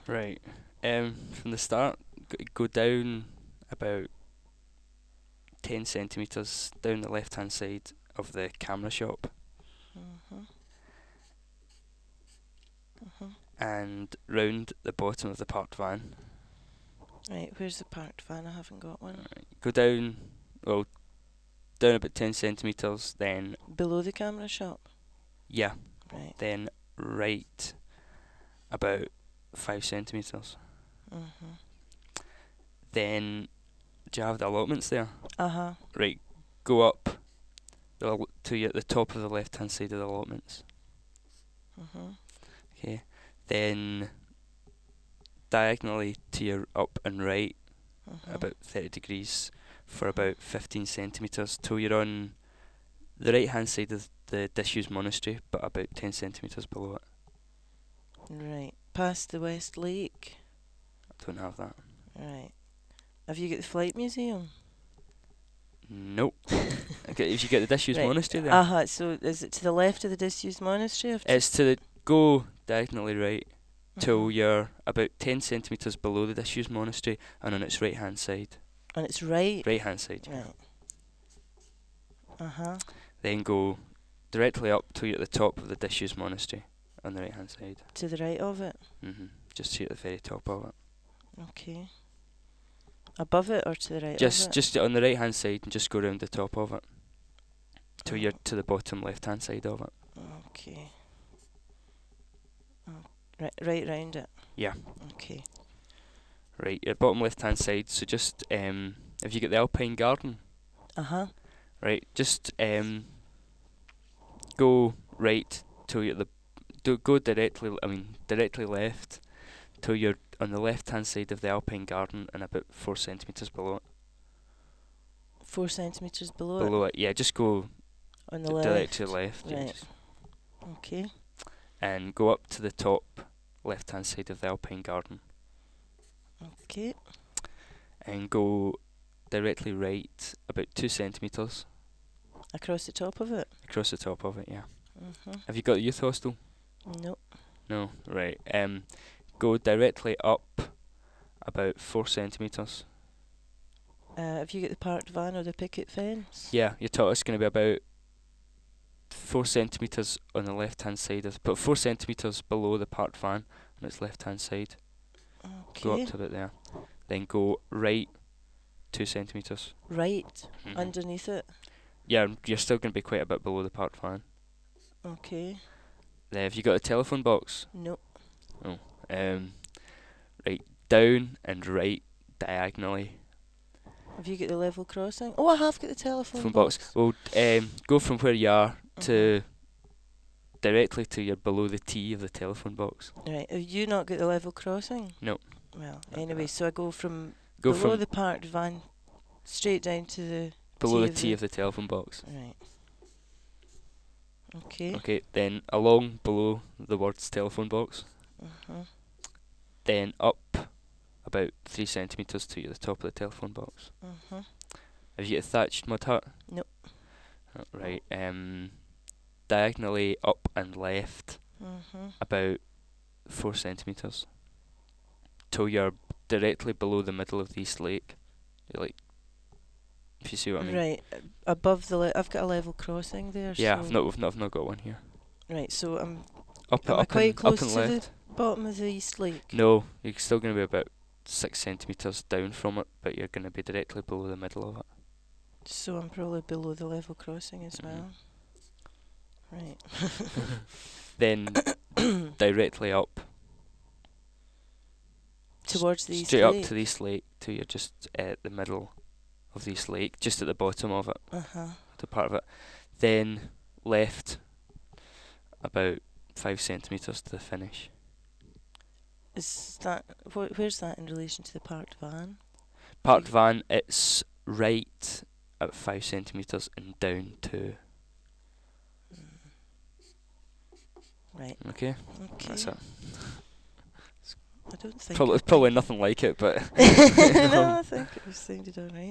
Right. From the start, go down about 10 centimetres down the left hand side of the camera shop Mhm. Mhm. and round the bottom of the parked van. Right. Where's the parked van? I haven't got one. Go down, well, down about 10 centimetres, then, Below the camera shop. yeah, Right. then right about 5 centimetres. Mhm. Then, do you have the allotments there? Uh huh. Right, go up the top of the left hand side of the allotments. Mhm. Okay, then diagonally to your up and right Mhm. about 30 degrees for Mhm. about 15 centimetres till you're on the right hand side of the disused monastery, but about 10 centimetres below it. Right. Past the West Lake. I don't have that. Right. Have you got the Flight Museum? Nope. Okay, if you get the disused Right. monastery there, Uh huh. So is it to the left of the disused monastery? it's to the go diagonally right till Mhm. you're about 10 centimetres below the disused monastery and on its right hand side. And it's right. Right hand side, yeah. Right. Uh huh. Then go directly up till you're at the top of the disused monastery on the right hand side. To the right of it. Just see at the very top of it. Okay. Above it or to the right of it? Just on the right hand side and just go round the top of it till you're Oh, to the bottom left hand side of it. okay. Oh, right round it. Yeah. Okay. Right, your bottom left hand side. So just if you get the Alpine Garden, Uh huh. right, just go right till you're go directly. I mean directly left till you're on the left hand side of the Alpine Garden and about 4 centimeters below it. 4 centimeters below it. Below it, yeah. Just go On the direct to the left. left, yeah. Right. Okay. And go up to the top left hand side of the Alpine Garden Okay. and go directly right about 2 centimeters Across the top of it. across the top of it. Yeah. Mhm. Have you got the youth hostel? Nope. No. Right. Go directly up about 4 centimeters. Have you got the parked van or the picket fence? Yeah, your top is going to be about 4 centimeters on the left hand side but 4 centimeters below the parked van on its left hand side. Go up Okay. to about there. Then go right 2 centimeters. Right. Mhm. Underneath it. Yeah, you're still going to be quite a bit below the parked van. Okay. Then have you got a telephone box? Nope. Oh. Right down and right diagonally. Have you got the level crossing? Oh, I have got the telephone Phone box. box. Well, go from where you are Mhm. to directly to your below the T of the telephone box. Right. Have you not got the level crossing? No. Well, Not got anyway, that. so I go from Go below from the parked van straight down to the below T the of T the. of the telephone box. Right. Okay. Okay, then along below the words telephone box. Mhm. Then up about 3 centimeters to the top of the telephone box. Mhm. Have you got a thatched mud hut? Nope. Right. Diagonally up and left Mhm. about 4 centimeters till you're directly below the middle of the East Lake. Like, if you see what I mean. Right. Above the. I've got a level crossing there. Yeah, So. I've not got one here. Right. So Up, am I up quite and up close and to the left. bottom of the East Lake? No, you're still going to be about 6 centimeters down from it, but you're going to be directly below the middle of it. So I'm probably below the level crossing as Mhm. well. Right. Then directly up, Towards the East straight up Lake. to the East Lake till you're just at the middle of the East Lake, just at the bottom of it, Uh huh. the part of it. Then left about 5 centimeters to the finish. Is that where's that in relation to the parked van? Parked van, it's right at 5 centimeters and down to. Right. Okay, Okay. that's it. I don't think. Probably nothing like it, but No, I think it was sounded alright.